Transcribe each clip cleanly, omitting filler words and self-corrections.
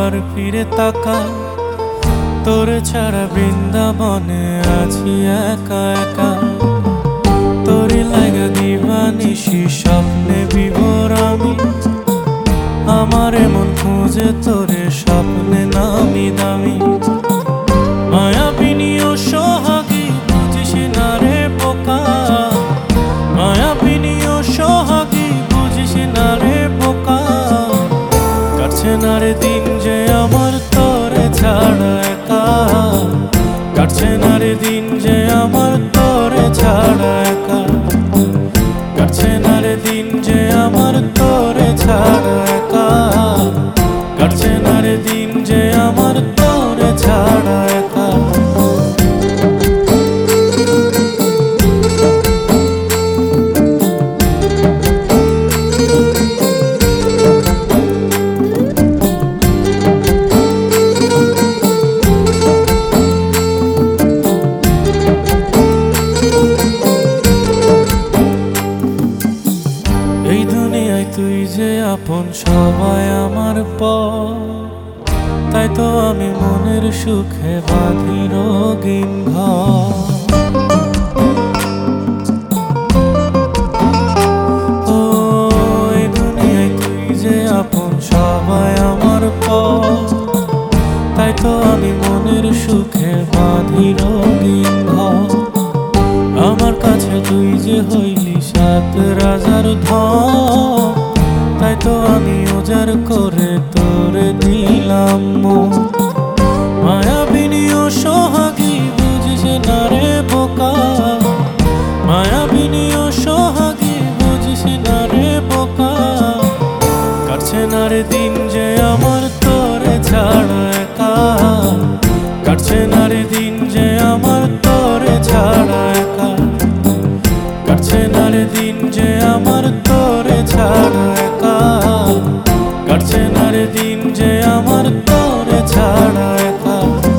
আবার ফিরে তাকা, তোর ছাড়া বৃন্দাবনে আছি একা একা। তোরই লাগা দিবানিশি স্বপ্নে বিভোর আমি, আমার এমন খুঁজে তোরে স্বপ্নে নামি দামি। মায়াবিনী ও সোহাগী বুঝিস না রে বোকা, মায়াবিনী ও সোহাগী বুঝিস না রে বোকা। কাটছে না রে দিন যে আমার তোরে ছাড়া একা, কাটছে না রে দিন যে আমার তোরে ছাড়া একা, কাটছে না রে দিন যে আমার তোরে ছাড়া একা, কাটছে না রে দিন যে আমার তোরে ছাড়া একা। এই দুনিয়ায় তুই যে আপন সবাই আমার পর, তাই তো আমি মনের সুখে বাঁধি রঙিন ঘর। ও এই দুনিয়ায় তুই যে আপন সবাই আমার পর, তাই তো আমি মনের সুখে বাঁধি রঙিন ঘর। আমার কাছে তুই যে হইলি সাত রাজার ধন, তাই তো আমি উজাড় করে তোরে দিলাম মন। মায়াবিনী ও সোহাগী বুঝিস না রে বোকা, মায়াবিনী ও সোহাগী বুঝিস না রে বোকা। কাটছে না রে দিন যে আমার তোরে ছাড়া একা, কাটছে না রে দিন যে আমার তোরে ছাড়া একা, কাটছে না রে দিন যে আমার তোরে ছাড়া একা, কাটছে না রে দিন যে আমার তোরে ছাড়া একা।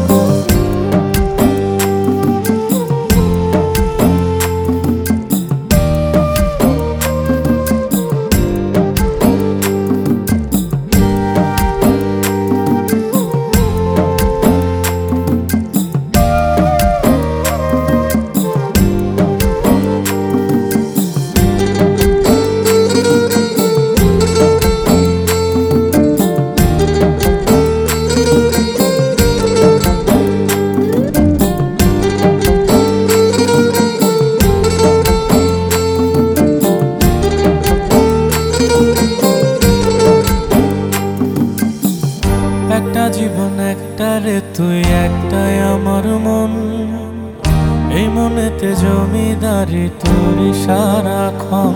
একটা জীবন একটা রে তুই একটাই আমার মন, এই মনেতে জমিদারি তোর সারাক্ষণ।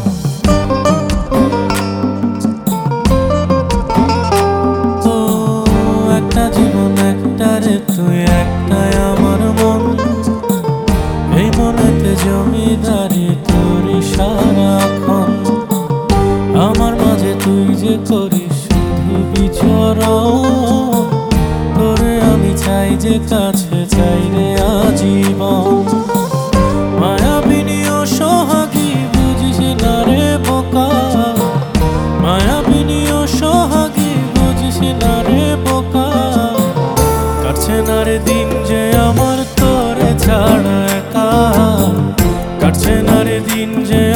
ও একটা জীবন একটা রে তুই একটাই আমার মন, এই মনেতে জমিদারি তোর সারাক্ষণ। আমার মাঝে তুই যে করিস শুধু বিচরণ, তোরে আমি চাই যে কাছে চাই রে আজীবন। মায়াবিনী ও সোহাগী বুঝিস না রে বোকা, মায়াবিনী ও সোহাগী বুঝিস না রে বোকা। কাটছে না রে দিন যে আমার তোরে ছাড়া একা, কাটছে না রে দিন যে